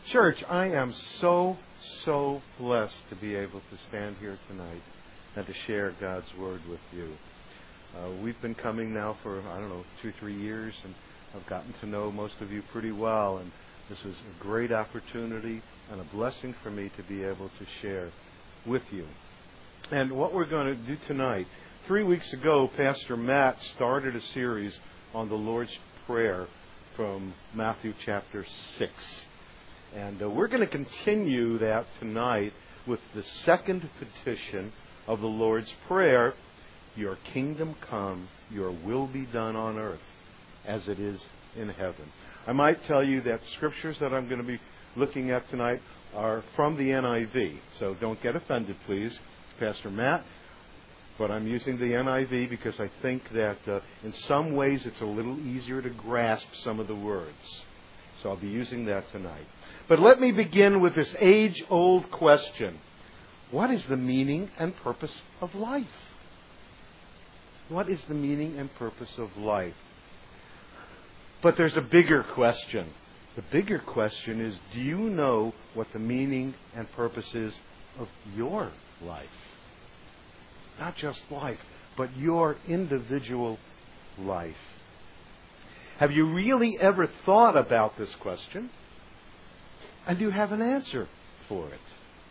Church, I am so blessed to be able to stand here tonight and to share God's Word with you. We've been coming now for, 2-3 years, and I've gotten to know most of you pretty well, and this is a great opportunity and a blessing for me to be able to share with you. And what we're going to do tonight, 3 weeks ago, Pastor Matt started a series on the Lord's Prayer from Matthew chapter 6. And we're going to continue that tonight with the second petition of the Lord's Prayer, your kingdom come, your will be done on earth as it is in heaven. I might tell you that scriptures that I'm going to be looking at tonight are from the NIV. So don't get offended, please, Pastor Matt. But I'm using the NIV because I think that in some ways it's a little easier to grasp some of the words. So I'll be using that tonight. But let me begin with this age-old question. What is the meaning and purpose of life? What is the meaning and purpose of life? But there's a bigger question. The bigger question is, do you know what the meaning and purpose is of your life? Not just life, but your individual life. Have you really ever thought about this question? And do you have an answer for it?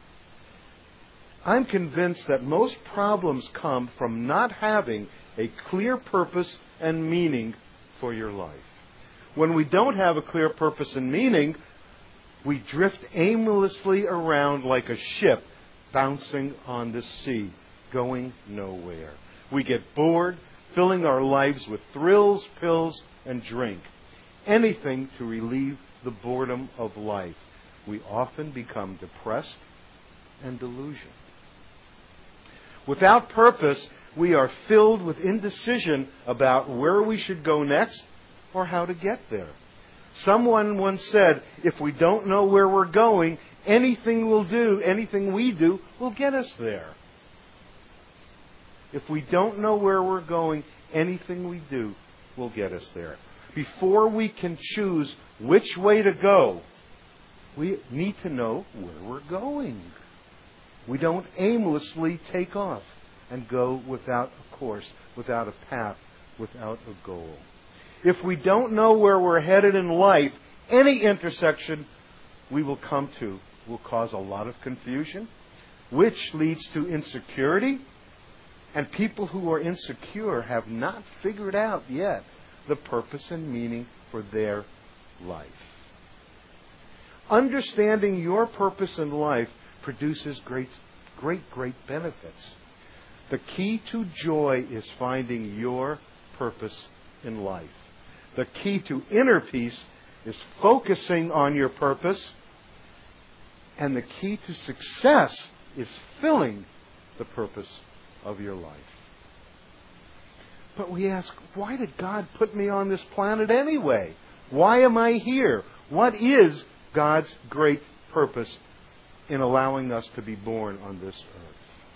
I'm convinced that most problems come from not having a clear purpose and meaning for your life. When we don't have a clear purpose and meaning, we drift aimlessly around like a ship bouncing on the sea, going nowhere. We get bored, filling our lives with thrills, pills, and drink. Anything to relieve the boredom of life. We often become depressed and delusioned. Without purpose, we are filled with indecision about where we should go next or how to get there. Someone once said, if we don't know where we're going, anything we do will get us there. If we don't know where we're going, anything we do will get us there. Before we can choose which way to go, we need to know where we're going. We don't aimlessly take off and go without a course, without a path, without a goal. If we don't know where we're headed in life, any intersection we will come to will cause a lot of confusion, which leads to insecurity. And people who are insecure have not figured out yet the purpose and meaning for their life. Understanding your purpose in life produces great benefits. The key to joy is finding your purpose in life. The key to inner peace is focusing on your purpose. And the key to success is filling the purpose of your life. But we ask, why did God put me on this planet anyway? Why am I here? What is God's great purpose in allowing us to be born on this earth?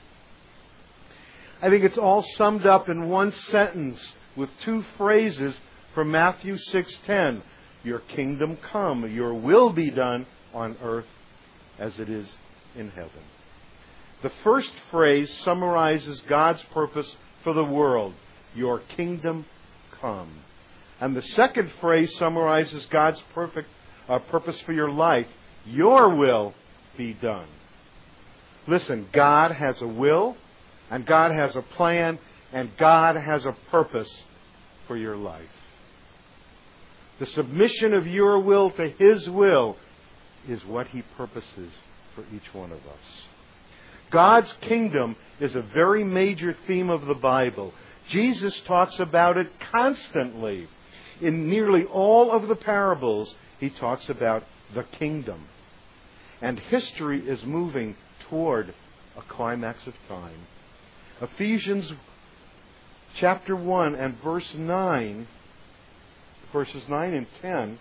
I think it's all summed up in one sentence with two phrases from Matthew 6:10. Your kingdom come, your will be done on earth as it is in heaven. The first phrase summarizes God's purpose for the world. Your kingdom come. And the second phrase summarizes God's purpose for your life. Your will be done. Listen, God has a will, and God has a plan, and God has a purpose for your life. The submission of your will to His will is what He purposes for each one of us. God's kingdom is a very major theme of the Bible. Jesus talks about it constantly. In nearly all of the parables, He talks about the kingdom. And history is moving toward a climax of time. Ephesians chapter 1 and verses 9 and 10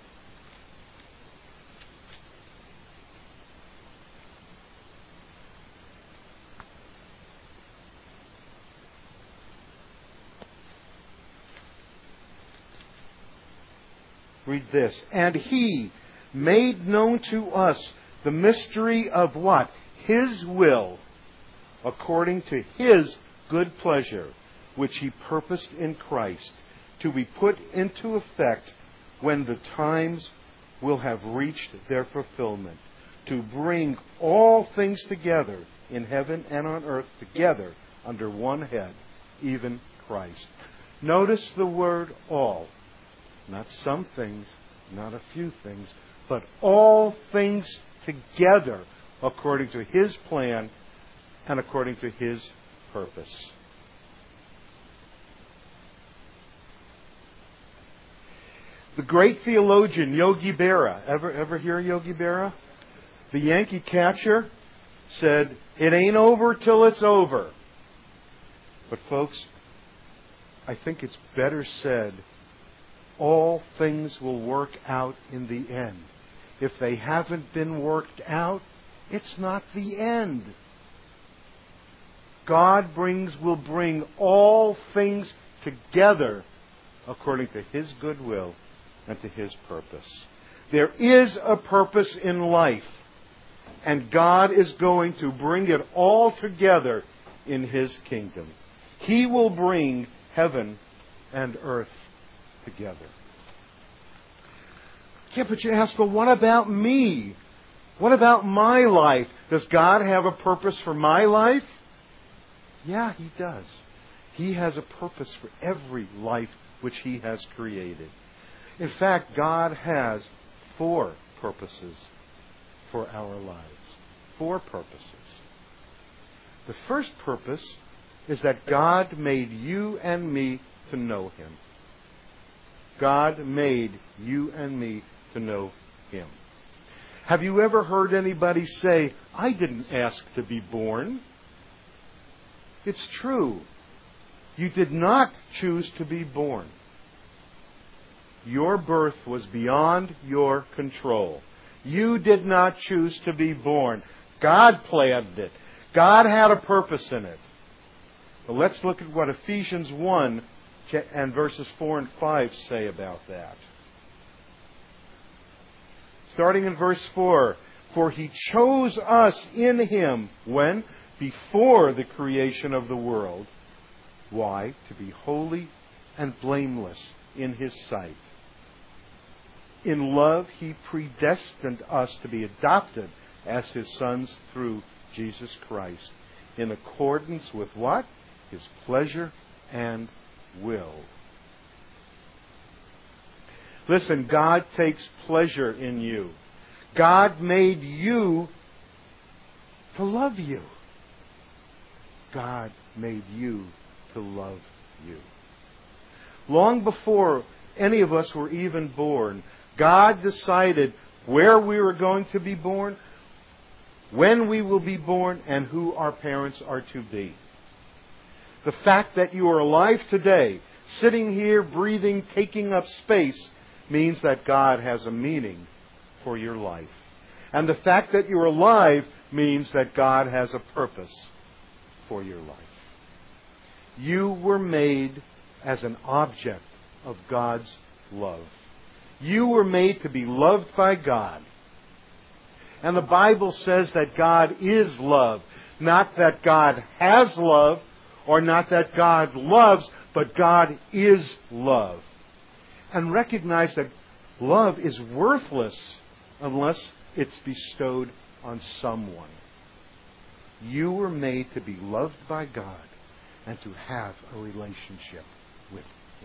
read this. And He, made known to us the mystery of what? His will, according to His good pleasure, which He purposed in Christ, to be put into effect when the times will have reached their fulfillment, to bring all things together in heaven and on earth together under one head, even Christ. Notice the word all. Not some things, not a few things, but all things together according to His plan and according to His purpose. The great theologian Yogi Berra, ever hear Yogi Berra? The Yankee catcher said, "It ain't over till it's over." But folks, I think it's better said, all things will work out in the end. If they haven't been worked out, it's not the end. God will bring all things together according to His good will and to His purpose. There is a purpose in life, and God is going to bring it all together in His kingdom. He will bring heaven and earth together. Yeah, but you ask, well, what about me? What about my life? Does God have a purpose for my life? Yeah, He does. He has a purpose for every life which He has created. In fact, God has 4 purposes for our lives. 4 purposes. The first purpose is that God made you and me to know Him. God made you and me to know Him. Have you ever heard anybody say, "I didn't ask to be born"? It's true. You did not choose to be born. Your birth was beyond your control. You did not choose to be born. God planned it. God had a purpose in it. But let's look at what Ephesians 1 and verses 4 and 5 say about that. Starting in verse 4, "For He chose us in Him," when? Before the creation of the world. Why? To be holy and blameless in His sight. In love, He predestined us to be adopted as His sons through Jesus Christ, in accordance with what? His pleasure and will. Listen, God takes pleasure in you. God made you to love you. God made you to love you. Long before any of us were even born, God decided where we were going to be born, when we will be born, and who our parents are to be. The fact that you are alive today, sitting here, breathing, taking up space, means that God has a meaning for your life. And the fact that you're alive means that God has a purpose for your life. You were made as an object of God's love. You were made to be loved by God. And the Bible says that God is love. Not that God has love, or not that God loves, but God is love. And recognize that love is worthless unless it's bestowed on someone. You were made to be loved by God and to have a relationship with Him.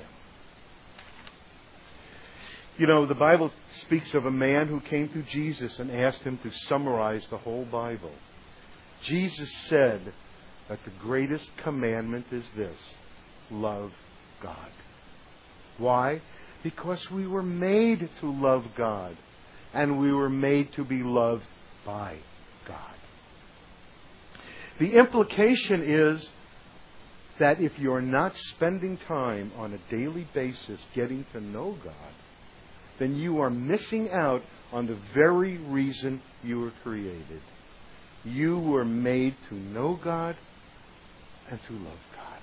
You know, the Bible speaks of a man who came to Jesus and asked Him to summarize the whole Bible. Jesus said that the greatest commandment is this: love God. Why? Because we were made to love God, and we were made to be loved by God. The implication is that if you're not spending time on a daily basis getting to know God, then you are missing out on the very reason you were created. You were made to know God and to love God.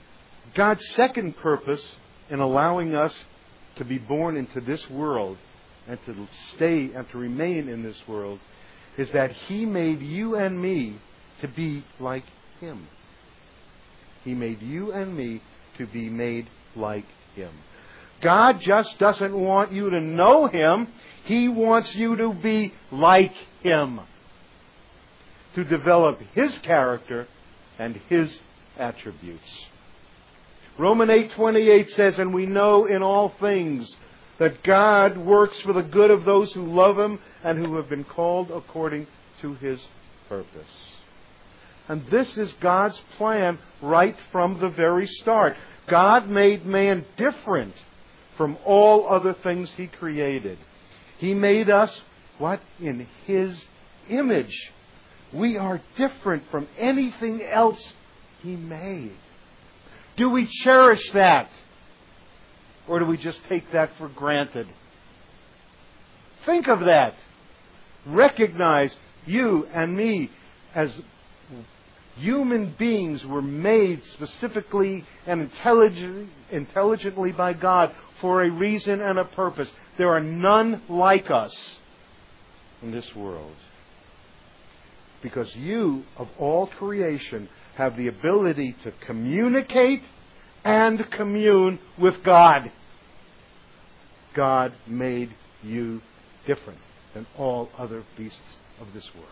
God's second purpose in allowing us to be born into this world and to stay and to remain in this world is that He made you and me to be like Him. He made you and me to be made like Him. God just doesn't want you to know Him. He wants you to be like Him. To develop His character and His attributes. Romans 8:28 says, "And we know in all things that God works for the good of those who love Him and who have been called according to His purpose." And this is God's plan right from the very start. God made man different from all other things He created. He made us, what? In His image. We are different from anything else He made. Do we cherish that? Or do we just take that for granted? Think of that. Recognize you and me as human beings were made specifically and intelligently by God for a reason and a purpose. There are none like us in this world. Because you, of all creation, have the ability to communicate and commune with God. God made you different than all other beasts of this world.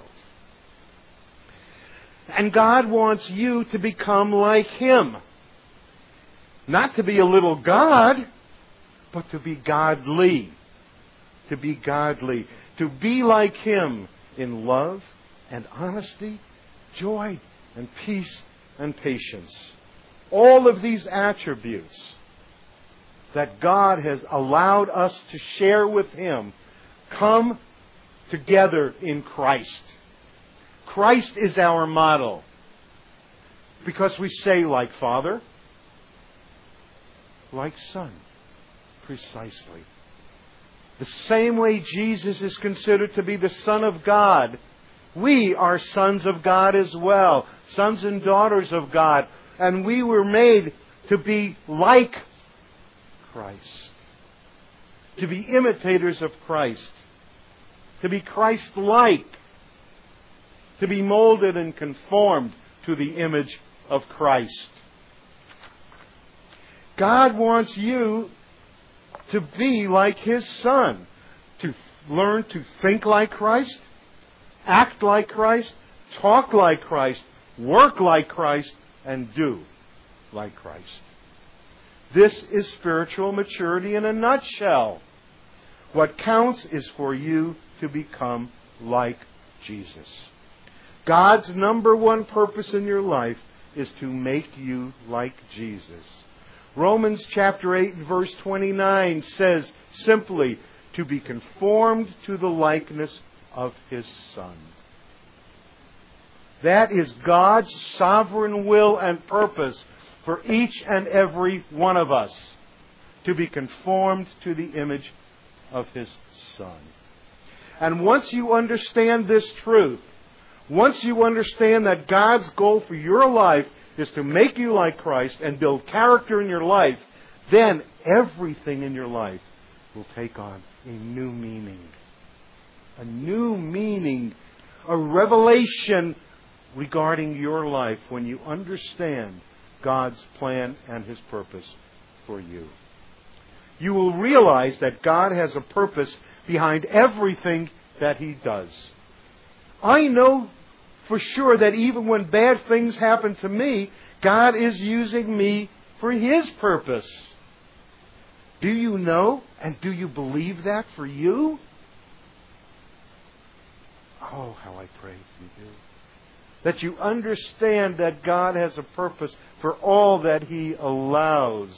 And God wants you to become like Him. Not to be a little God, but to be godly. To be godly. To be like Him in love and honesty, joy and peace and patience. All of these attributes that God has allowed us to share with Him come together in Christ. Christ is our model. Because we say like Father, like Son. Precisely. The same way Jesus is considered to be the Son of God, we are sons of God as well. Sons and daughters of God. And we were made to be like Christ. To be imitators of Christ. To be Christ-like. To be molded and conformed to the image of Christ. God wants you to be like His Son. To learn to think like Christ. Act like Christ. Talk like Christ. Work like Christ. And do like Christ. This is spiritual maturity in a nutshell. What counts is for you to become like Jesus. God's number one purpose in your life is to make you like Jesus. Romans chapter 8 and verse 29 says simply, to be conformed to the likeness of His Son. That is God's sovereign will and purpose for each and every one of us. To be conformed to the image of His Son. And once you understand this truth, once you understand that God's goal for your life is to make you like Christ and build character in your life, then everything in your life will take on a new meaning. A new meaning. A revelation regarding your life when you understand God's plan and His purpose for you. You will realize that God has a purpose behind everything that He does. I know for sure that even when bad things happen to me, God is using me for His purpose. Do you know and do you believe that for you? Oh, how I pray you do. That you understand that God has a purpose for all that He allows.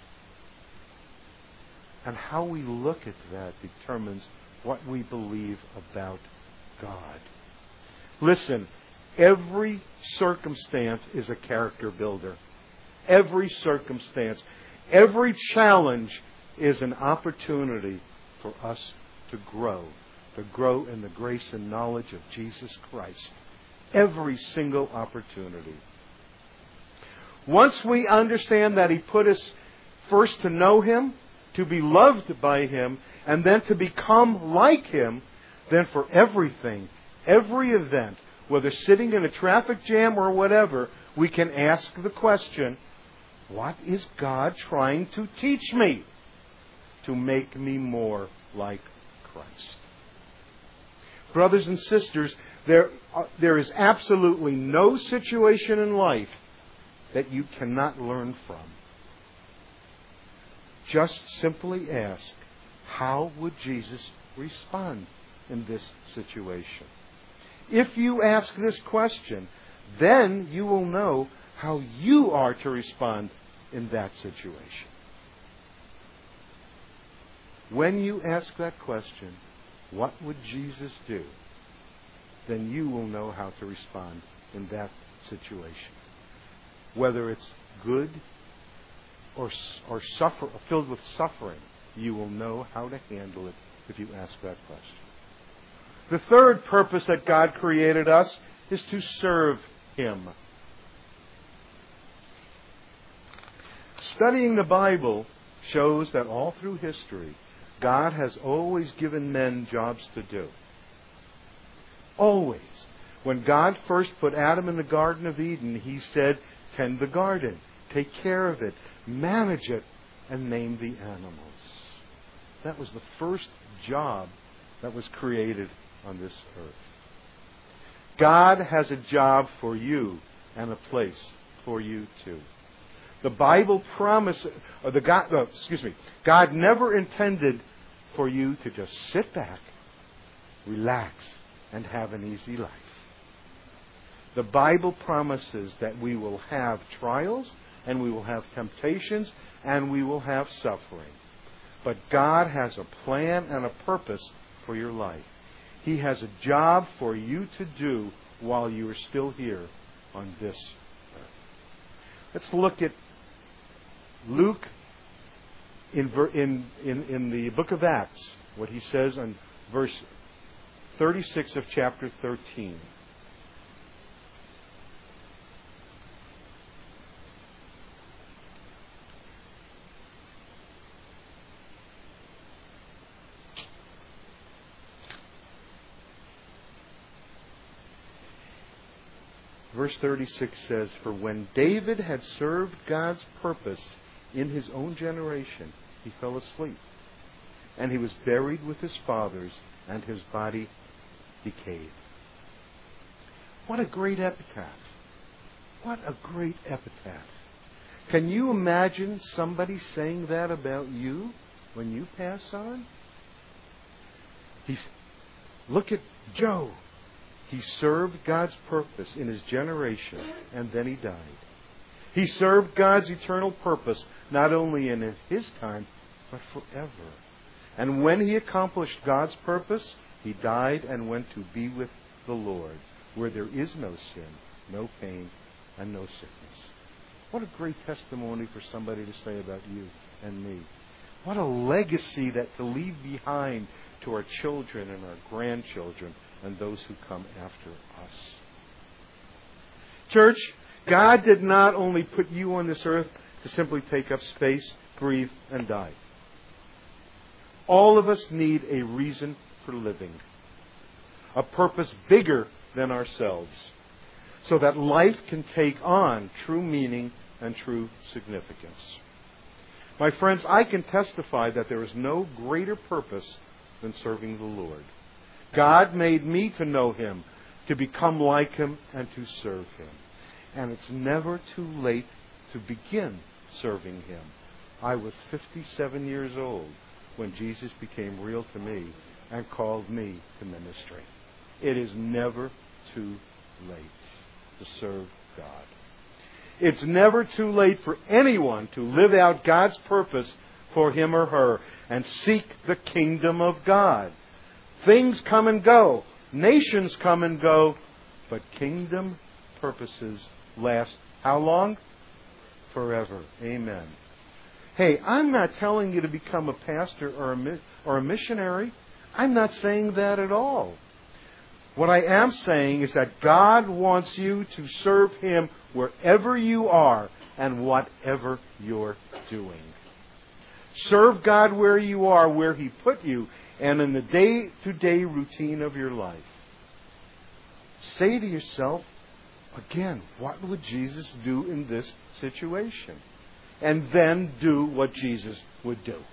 And how we look at that determines what we believe about God. Listen, every circumstance is a character builder. Every circumstance, every challenge is an opportunity for us to grow in the grace and knowledge of Jesus Christ. Every single opportunity. Once we understand that He put us first to know Him, to be loved by Him, and then to become like Him, then for everything, every event, whether sitting in a traffic jam or whatever, we can ask the question, what is God trying to teach me to make me more like Christ? Brothers and sisters, there is absolutely no situation in life that you cannot learn from. Just simply ask, how would Jesus respond in this situation? If you ask this question, then you will know how you are to respond in that situation. When you ask that question, what would Jesus do? Then you will know how to respond in that situation. Whether it's good or filled with suffering, you will know how to handle it if you ask that question. The third purpose that God created us is to serve Him. Studying the Bible shows that all through history, God has always given men jobs to do. Always. When God first put Adam in the Garden of Eden, He said, tend the garden, take care of it, manage it, and name the animals. That was the first job that was created on this earth. God has a job for you and a place for you too. The Bible promises, God never intended for you to just sit back, relax, and have an easy life. The Bible promises that we will have trials, and we will have temptations, and we will have suffering. But God has a plan and a purpose for your life. He has a job for you to do while you are still here on this earth. Let's look at Luke in the book of Acts, what he says on verse 36 of chapter 13. Verse 36 says, for when David had served God's purpose in his own generation, he fell asleep, and he was buried with his fathers, and his body decayed. What a great epitaph. What a great epitaph. Can you imagine somebody saying that about you when you pass on? Look at Job. He served God's purpose in his generation, and then he died. He served God's eternal purpose, not only in his time, but forever. And when he accomplished God's purpose, he died and went to be with the Lord, where there is no sin, no pain, and no sickness. What a great testimony for somebody to say about you and me. What a legacy that to leave behind to our children and our grandchildren and those who come after us. Church, God did not only put you on this earth to simply take up space, breathe, and die. All of us need a reason for living, a purpose bigger than ourselves, so that life can take on true meaning and true significance. My friends, I can testify that there is no greater purpose than serving the Lord. God made me to know Him, to become like Him, and to serve Him. And it's never too late to begin serving Him. I was 57 years old when Jesus became real to me and called me to ministry. It is never too late to serve God. It's never too late for anyone to live out God's purpose for him or her and seek the kingdom of God. Things come and go. Nations come and go. But kingdom purposes last how long? Forever. Amen. Hey, I'm not telling you to become a pastor or a missionary. I'm not saying that at all. What I am saying is that God wants you to serve Him wherever you are and whatever you're doing. Serve God where you are, where He put you, and in the day-to-day routine of your life. Say to yourself, again, what would Jesus do in this situation? And then do what Jesus would do.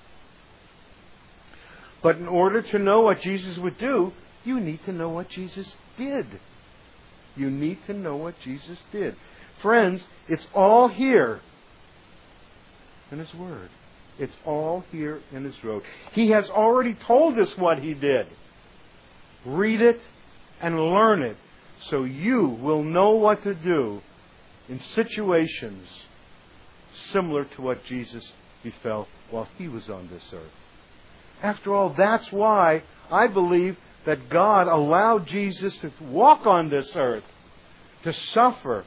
But in order to know what Jesus would do, you need to know what Jesus did. You need to know what Jesus did. Friends, it's all here in His Word. It's all here in His Word. He has already told us what He did. Read it and learn it so you will know what to do in situations similar to what Jesus befell while He was on this earth. After all, that's why I believe that God allowed Jesus to walk on this earth, to suffer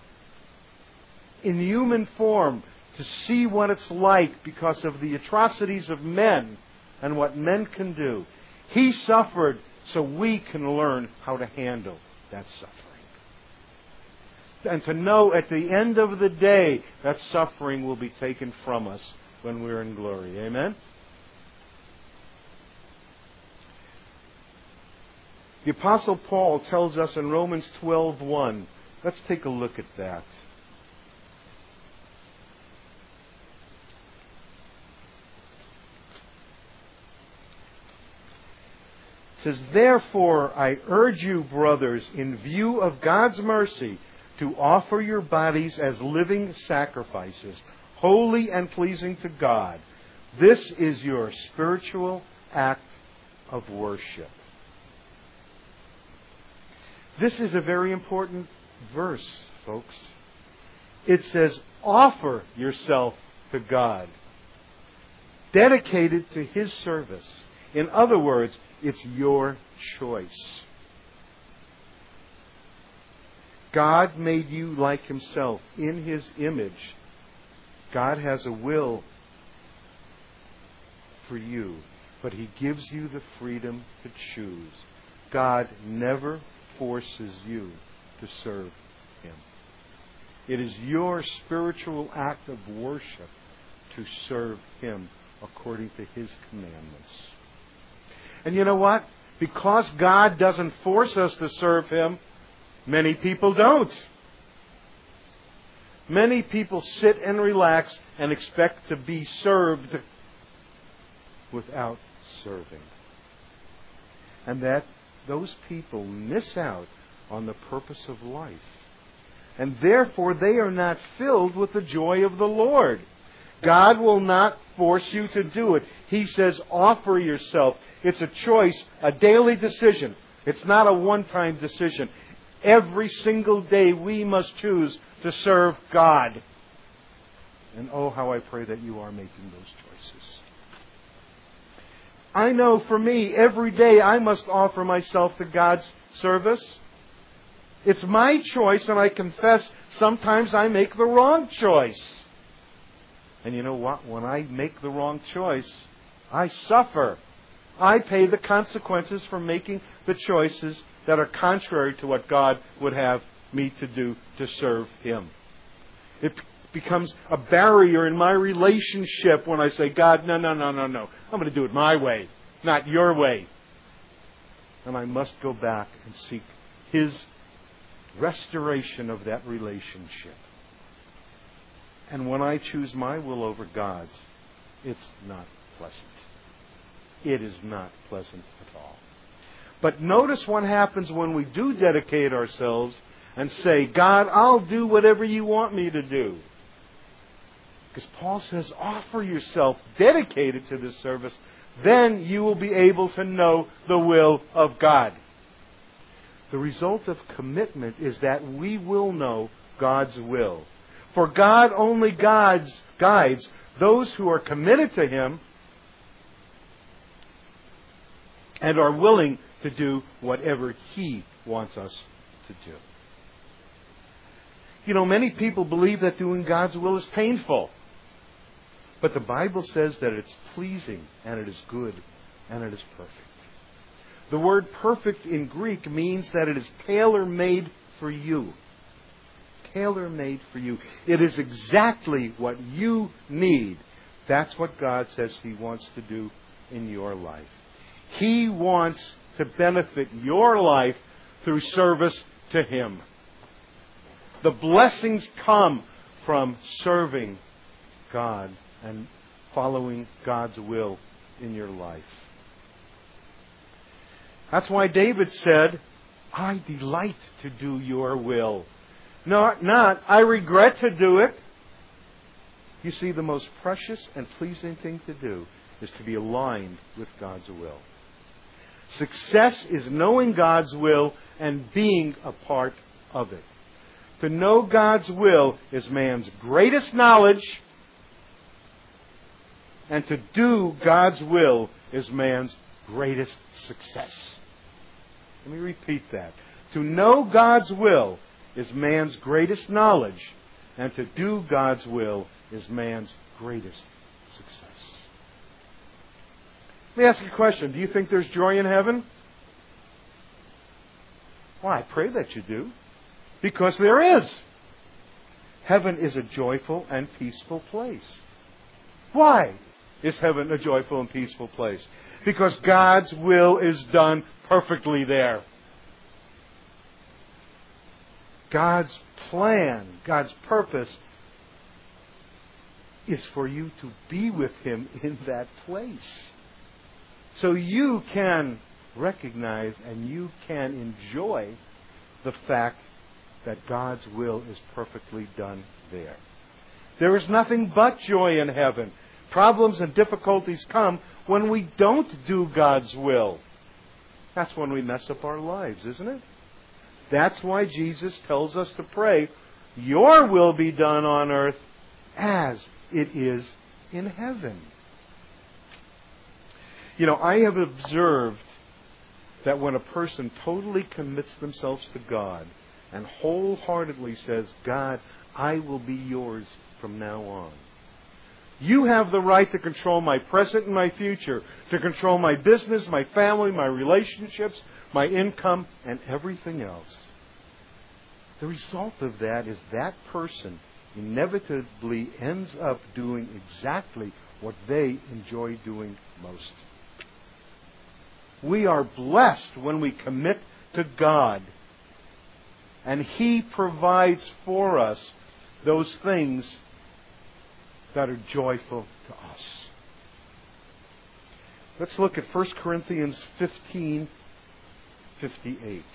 in human form, to see what it's like because of the atrocities of men and what men can do. He suffered so we can learn how to handle that suffering. And to know at the end of the day that suffering will be taken from us when we're in glory. Amen? The Apostle Paul tells us in Romans 12:1. Let's take a look at that. It says, "Therefore I urge you, brothers, in view of God's mercy, to offer your bodies as living sacrifices, holy and pleasing to God. This is your spiritual act of worship." This is a very important verse, folks. It says, offer yourself to God. Dedicated to His service. In other words, it's your choice. God made you like Himself in His image. God has a will for you, but He gives you the freedom to choose. God never forces you to serve Him. It is your spiritual act of worship to serve Him according to His commandments. And you know what? Because God doesn't force us to serve Him, many people don't. Many people sit and relax and expect to be served without serving. And that those people miss out on the purpose of life. And therefore they are not filled with the joy of the Lord. God will not force you to do it. He says, offer yourself. It's a choice, a daily decision. It's not a one-time decision. Every single day we must choose to serve God. And oh, how I pray that you are making those choices. I know for me, every day I must offer myself to God's service. It's my choice, and I confess sometimes I make the wrong choice. And you know what? When I make the wrong choice, I suffer. I pay the consequences for making the choices that are contrary to what God would have me to do to serve Him. It becomes a barrier in my relationship when I say, God, no. I'm going to do it my way, not your way. And I must go back and seek His restoration of that relationship. And when I choose my will over God's, it's not pleasant. It is not pleasant at all. But notice what happens when we do dedicate ourselves and say, God, I'll do whatever you want me to do. Because Paul says, offer yourself dedicated to this service. Then you will be able to know the will of God. The result of commitment is that we will know God's will. For God only guides those who are committed to Him and are willing to do whatever He wants us to do. You know, many people believe that doing God's will is painful. But the Bible says that it's pleasing and it is good and it is perfect. The word perfect in Greek means that it is tailor-made for you. Tailor-made for you. It is exactly what you need That's what God says He wants to do in your life. He wants to benefit your life through service to Him. The blessings come from serving God and following God's will in your life. That's why David said, I delight to do your will. Not, I regret to do it. You see, the most precious and pleasing thing to do is to be aligned with God's will. Success is knowing God's will and being a part of it. To know God's will is man's greatest knowledge, and to do God's will is man's greatest success. Let me repeat that. To know God's will is man's greatest knowledge, and to do God's will is man's greatest success. Let me ask you a question. Do you think there's joy in heaven? Well, I pray that you do. Because there is. Heaven is a joyful and peaceful place. Why is heaven a joyful and peaceful place? Because God's will is done perfectly there. God's plan, God's purpose is for you to be with Him in that place. So you can recognize and you can enjoy the fact that God's will is perfectly done there. There is nothing but joy in heaven. Problems and difficulties come when we don't do God's will. That's when we mess up our lives, isn't it? That's why Jesus tells us to pray, your will be done on earth as it is in heaven. You know, I have observed that when a person totally commits themselves to God and wholeheartedly says, God, I will be yours from now on. You have the right to control my present and my future, to control my business, my family, my relationships, my income, and everything else. The result of that is that person inevitably ends up doing exactly what they enjoy doing most. We are blessed when we commit to God, and He provides for us those things that are joyful to us. Let's look at 1 Corinthians 15:58.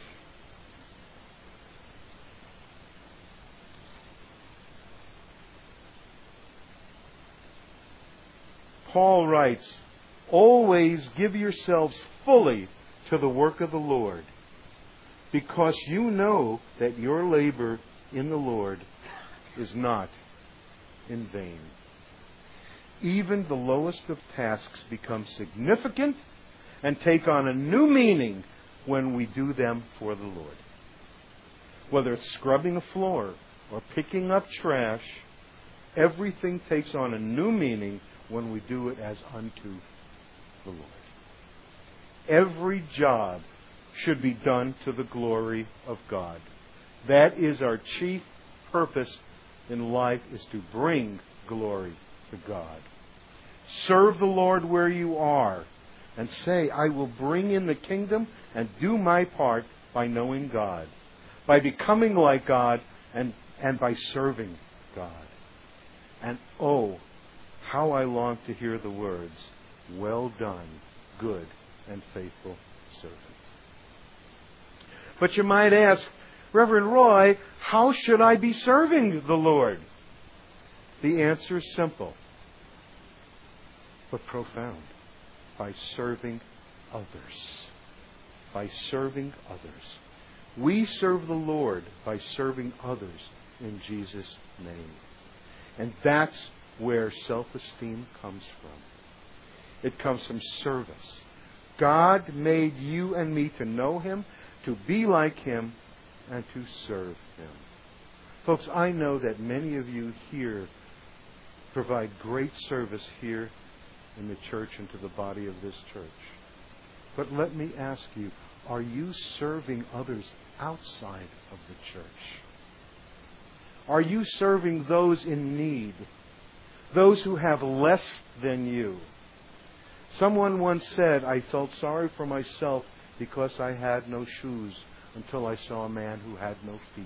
Paul writes, always give yourselves fully to the work of the Lord, because you know that your labor in the Lord is not in vain. Even the lowest of tasks become significant and take on a new meaning when we do them for the Lord. Whether it's scrubbing a floor or picking up trash, everything takes on a new meaning when we do it as unto the Lord. Every job should be done to the glory of God. That is our chief purpose in life, is to bring glory to God. Serve the Lord where you are and say, I will bring in the kingdom and do my part by knowing God, by becoming like God, and by serving God. And oh, how I long to hear the words, well done, good and faithful servants. But you might ask, Reverend Roy, how should I be serving the Lord? The answer is simple, but profound. By serving others. By serving others. We serve the Lord by serving others in Jesus' name. And that's where self-esteem comes from. It comes from service. God made you and me to know Him, to be like Him, and to serve Him. Folks, I know that many of you here provide great service here in the church and to the body of this church. But let me ask you, are you serving others outside of the church? Are you serving those in need? those who have less than you. Someone once said, I felt sorry for myself because I had no shoes until I saw a man who had no feet.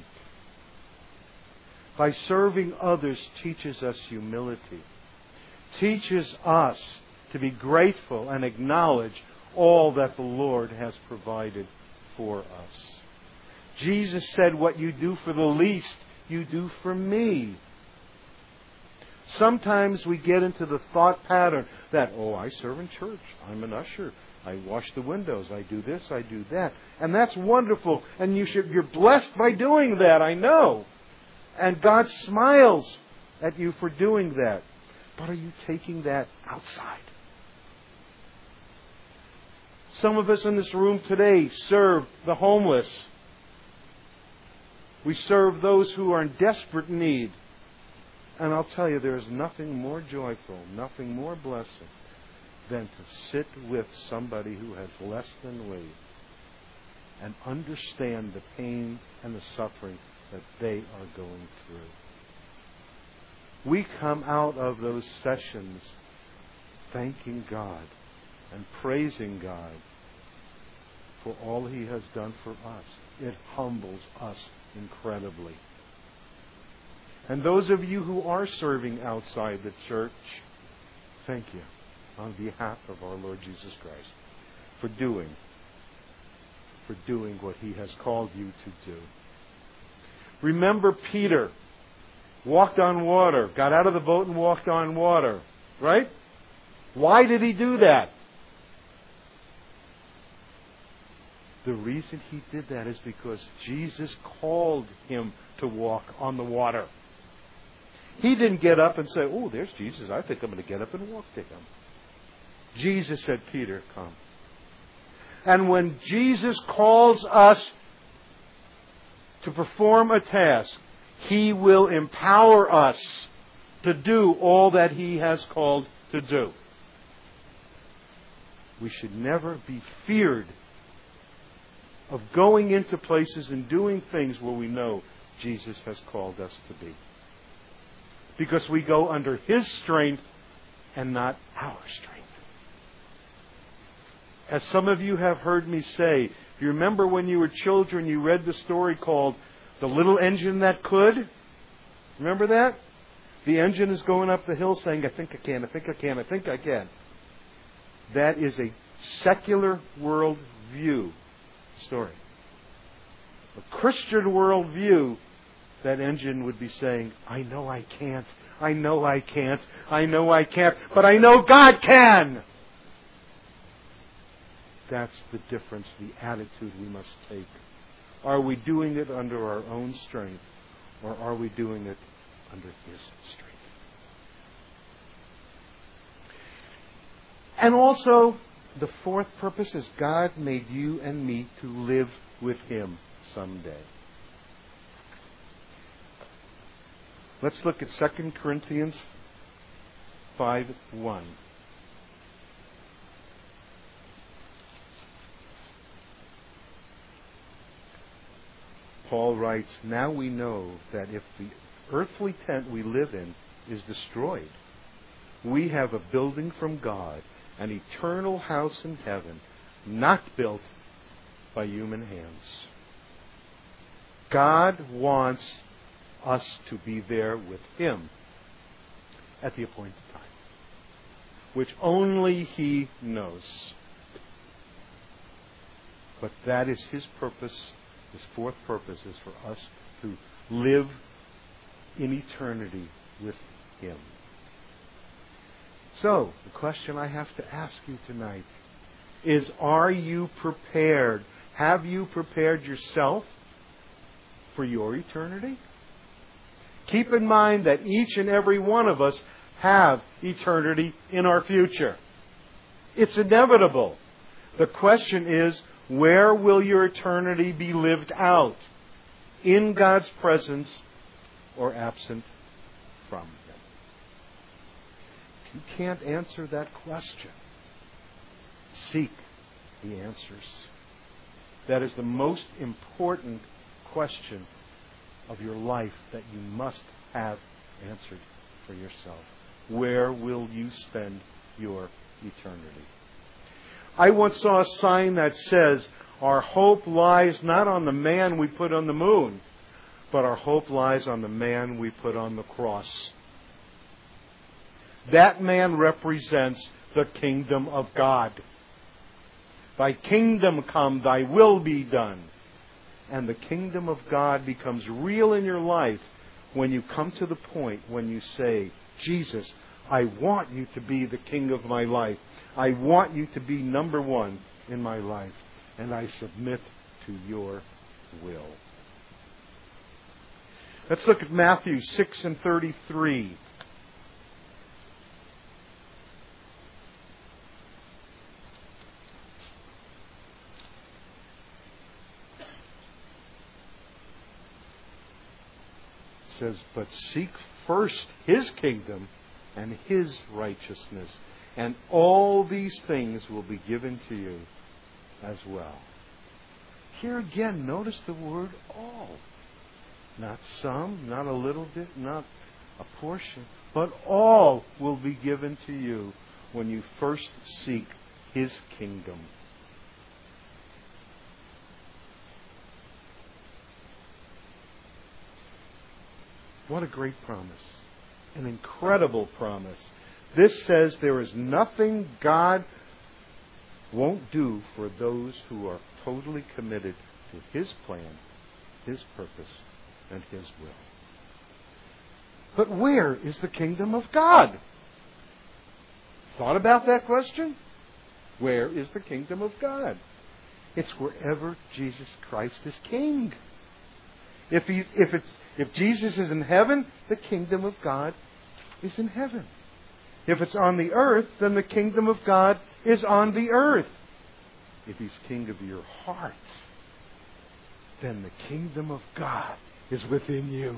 By serving others teaches us humility, teaches us to be grateful and acknowledge all that the Lord has provided for us. Jesus said, what you do for the least, you do for me. Sometimes we get into the thought pattern that, I serve in church, I'm an usher, I wash the windows, I do this, I do that. And that's wonderful, and you're blessed by doing that, I know. And God smiles at you for doing that. But are you taking that outside? Some of us in this room today serve the homeless. We serve those who are in desperate need. And I'll tell you, there is nothing more joyful, nothing more blessed than to sit with somebody who has less than we and understand the pain and the suffering that they are going through. We come out of those sessions thanking God and praising God for all He has done for us. It humbles us incredibly. And those of you who are serving outside the church, thank you on behalf of our Lord Jesus Christ for doing what He has called you to do. Remember Peter walked on water, got out of the boat and walked on water, right? Why did he do that? The reason he did that is because Jesus called him to walk on the water. He didn't get up and say, there's Jesus. I think I'm going to get up and walk to Him. Jesus said, Peter, come. And when Jesus calls us to perform a task, He will empower us to do all that He has called to do. We should never be feared of going into places and doing things where we know Jesus has called us to be. Because we go under His strength and not our strength. As some of you have heard me say, if you remember when you were children, you read the story called The Little Engine That Could. Remember that? The engine is going up the hill saying, I think I can, I think I can, I think I can. That is a secular worldview story. A Christian worldview, that engine would be saying, I know I can't, I know I can't, I know I can't, but I know God can. That's the difference, the attitude we must take. Are we doing it under our own strength, or are we doing it under His strength? And also, the fourth purpose is God made you and me to live with Him someday. Let's look at 2 Corinthians 5:1. Paul writes, now we know that if the earthly tent we live in is destroyed, we have a building from God, an eternal house in heaven, not built by human hands. God wants us to be there with Him at the appointed time, which only He knows. But that is His purpose. His fourth purpose is for us to live in eternity with Him. So, the question I have to ask you tonight is, are you prepared? Have you prepared yourself for your eternity? Keep in mind that each and every one of us have eternity in our future. It's inevitable. The question is, where will your eternity be lived out? In God's presence or absent from Him? If you can't answer that question, seek the answers. That is the most important question of your life that you must have answered for yourself. where will you spend your eternity? I once saw a sign that says, our hope lies not on the man we put on the moon, but our hope lies on the man we put on the cross. That man represents the kingdom of God. Thy kingdom come, thy will be done. And the kingdom of God becomes real in your life when you come to the point when you say, Jesus, I want you to be the king of my life. I want you to be number one in my life. And I submit to your will. Let's look at Matthew 6:33. It says, but seek first His kingdom and His righteousness, and all these things will be given to you as well. Here again, notice the word all. Not some, not a little bit, not a portion, but all will be given to you when you first seek His kingdom. What a great promise. An incredible promise. This says there is nothing God won't do for those who are totally committed to His plan, His purpose, and His will. But where is the kingdom of God? Thought about that question? Where is the kingdom of God? It's wherever Jesus Christ is king. If Jesus is in heaven, the kingdom of God is in heaven. If it's on the earth, then the kingdom of God is on the earth. If He's king of your heart, then the kingdom of God is within you.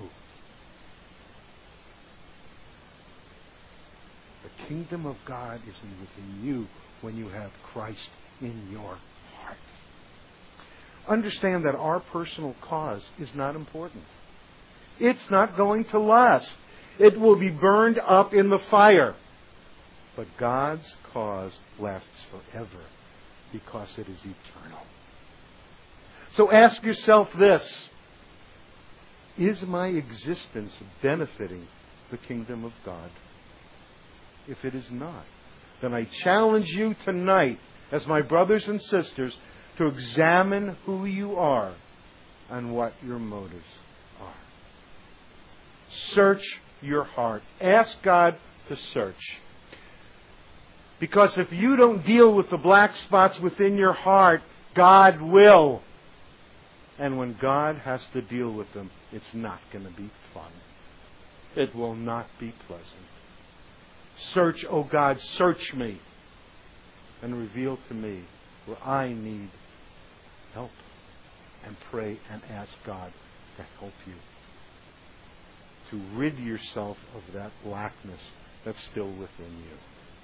The kingdom of God is within you when you have Christ in your heart. Understand that our personal cause is not important. It's not going to last. It will be burned up in the fire. But God's cause lasts forever because it is eternal. So ask yourself this: is my existence benefiting the kingdom of God? If it is not, then I challenge you tonight, as my brothers and sisters, to examine who you are and what your motives are. Search your heart. Ask God to search. Because if you don't deal with the black spots within your heart, God will. And when God has to deal with them, it's not going to be fun. It will not be pleasant. Search, O God, search me and reveal to me where I need help, and pray and ask God to help you to rid yourself of that blackness that's still within you.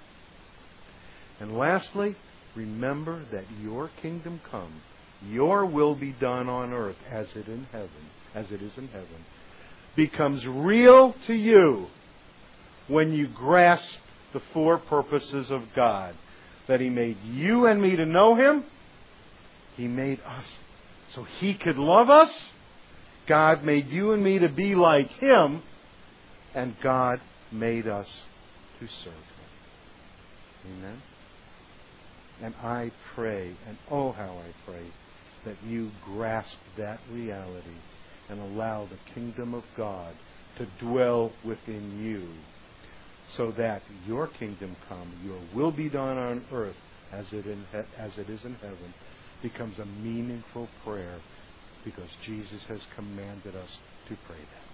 And lastly, remember that your kingdom come, your will be done on earth as it is in heaven, becomes real to you when you grasp the four purposes of God. That He made you and me to know Him. He made us so He could love us. God made you and me to be like Him. And God made us to serve Him. Amen? And I pray, and oh how I pray, that you grasp that reality and allow the kingdom of God to dwell within you, so that your kingdom come, your will be done on earth as it is in heaven, becomes a meaningful prayer, because Jesus has commanded us to pray that.